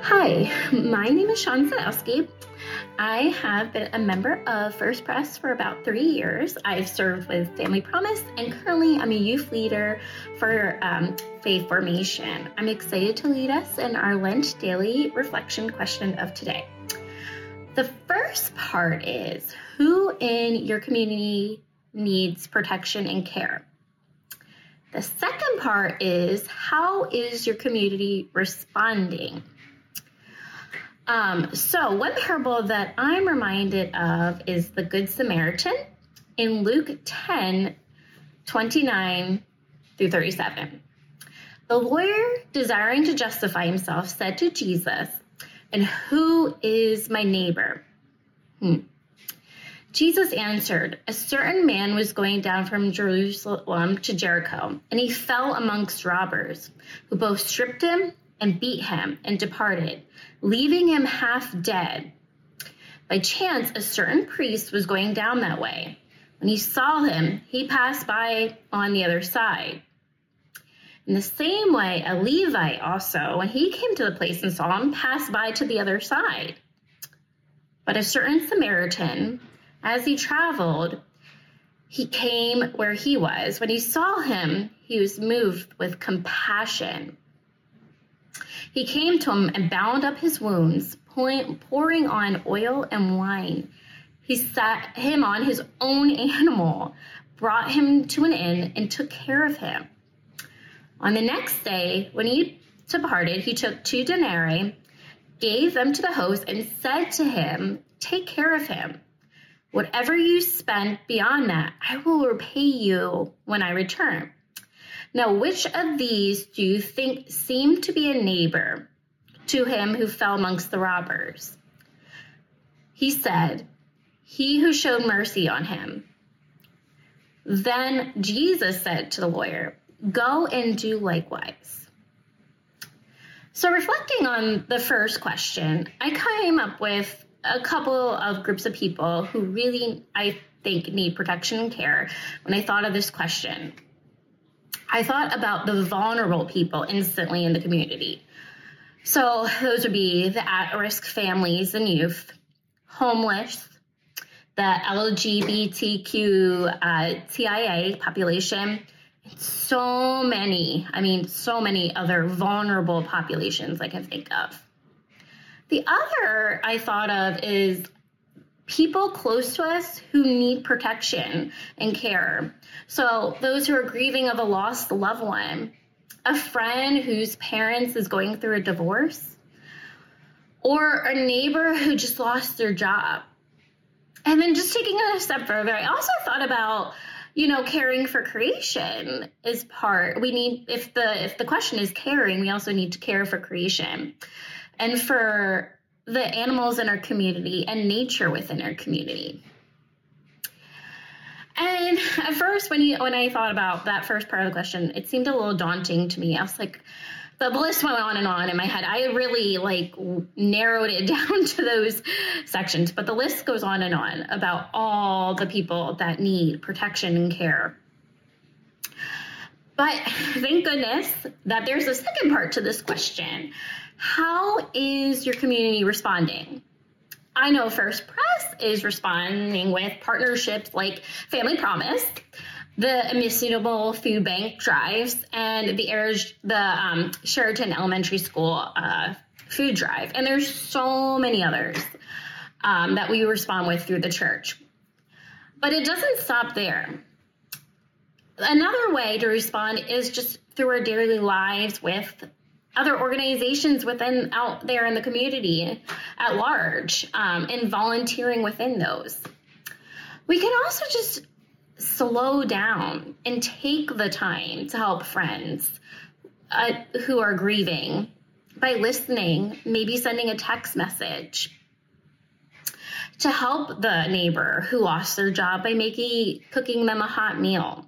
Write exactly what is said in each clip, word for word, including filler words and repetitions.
Hi, my name is Sean Sadowski. I have been a member of First Press for about three years. I've served with Family Promise, and currently I'm a youth leader for um, Faith Formation. I'm excited to lead us in our Lent daily reflection question of today. The first part is, who in your community needs protection and care? The second part is, how is your community responding? Um, so one parable that I'm reminded of is the Good Samaritan in Luke ten, twenty-nine through thirty-seven. The lawyer, desiring to justify himself, said to Jesus, "And who is my neighbor?" Hmm. Jesus answered, "A certain man was going down from Jerusalem to Jericho, and he fell amongst robbers, who both stripped him and beat him and departed, leaving him half dead. By chance, a certain priest was going down that way. When he saw him, he passed by on the other side. In the same way, a Levite also, when he came to the place and saw him, passed by to the other side. But a certain Samaritan, as he traveled, he came where he was. When he saw him, he was moved with compassion. He came to him and bound up his wounds, pouring on oil and wine. He sat him on his own animal, brought him to an inn, and took care of him. On the next day, when he departed, he took two denarii, gave them to the host, and said to him, 'Take care of him. Whatever you spend beyond that, I will repay you when I return.' Now, which of these do you think seemed to be a neighbor to him who fell amongst the robbers?" He said, "He who showed mercy on him." Then Jesus said to the lawyer, "Go and do likewise." So reflecting on the first question, I came up with a couple of groups of people who really, I think, need protection and care when I thought of this question. I thought about the vulnerable people instantly in the community. So those would be the at-risk families and youth, homeless, the L G B T Q uh, T I A population, and so many, I mean, so many other vulnerable populations I can think of. The other I thought of is people close to us who need protection and care. So those who are grieving of a lost loved one, a friend whose parents is going through a divorce, or a neighbor who just lost their job. And then just taking it a step further, I also thought about, you know, caring for creation is part. We need, if the if the question is caring, we also need to care for creation and for the animals in our community and nature within our community. And at first, when you when I thought about that first part of the question, it seemed a little daunting to me. I was like, the list went on and on in my head. I really like narrowed it down to those sections, but the list goes on and on about all the people that need protection and care. But thank goodness that there's a second part to this question. How is your community responding? I know First Press is responding with partnerships like Family Promise, the Immiscible Food Bank drives, and the, the um, Sheraton Elementary School uh, food drive. And there's so many others um, that we respond with through the church. But it doesn't stop there. Another way to respond is just through our daily lives with other organizations within out there in the community at large, um, and volunteering within those. We can also just slow down and take the time to help friends uh, who are grieving by listening, maybe sending a text message, to help the neighbor who lost their job by making cooking them a hot meal.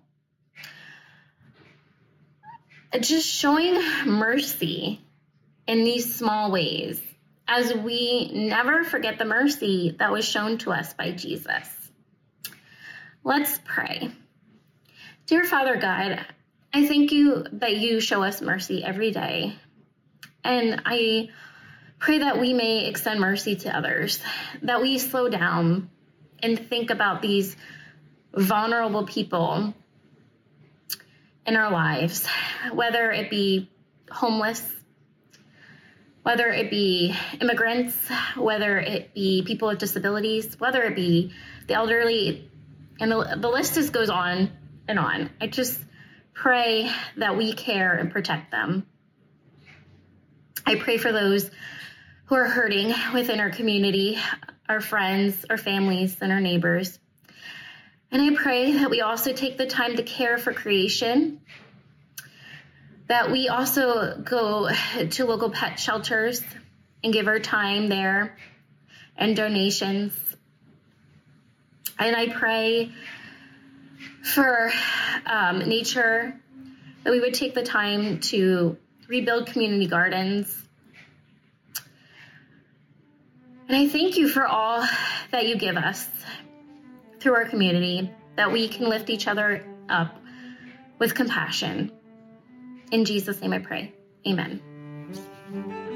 Just showing mercy in these small ways as we never forget the mercy that was shown to us by Jesus. Let's pray. Dear Father God, I thank you that you show us mercy every day. And I Pray that we may extend mercy to others, that we slow down and think about these vulnerable people in our lives, whether it be homeless, whether it be immigrants, whether it be people with disabilities, whether it be the elderly, and the, the list just goes on and on. I just pray that we care and protect them. I pray for those who are hurting within our community, our friends, our families, and our neighbors. And I pray that we also take the time to care for creation, that we also go to local pet shelters and give our time there and donations. And I pray for um, nature, that we would take the time to rebuild community gardens. And I thank you for all that you give us through our community, that we can lift each other up with compassion. In Jesus' name I pray. Amen.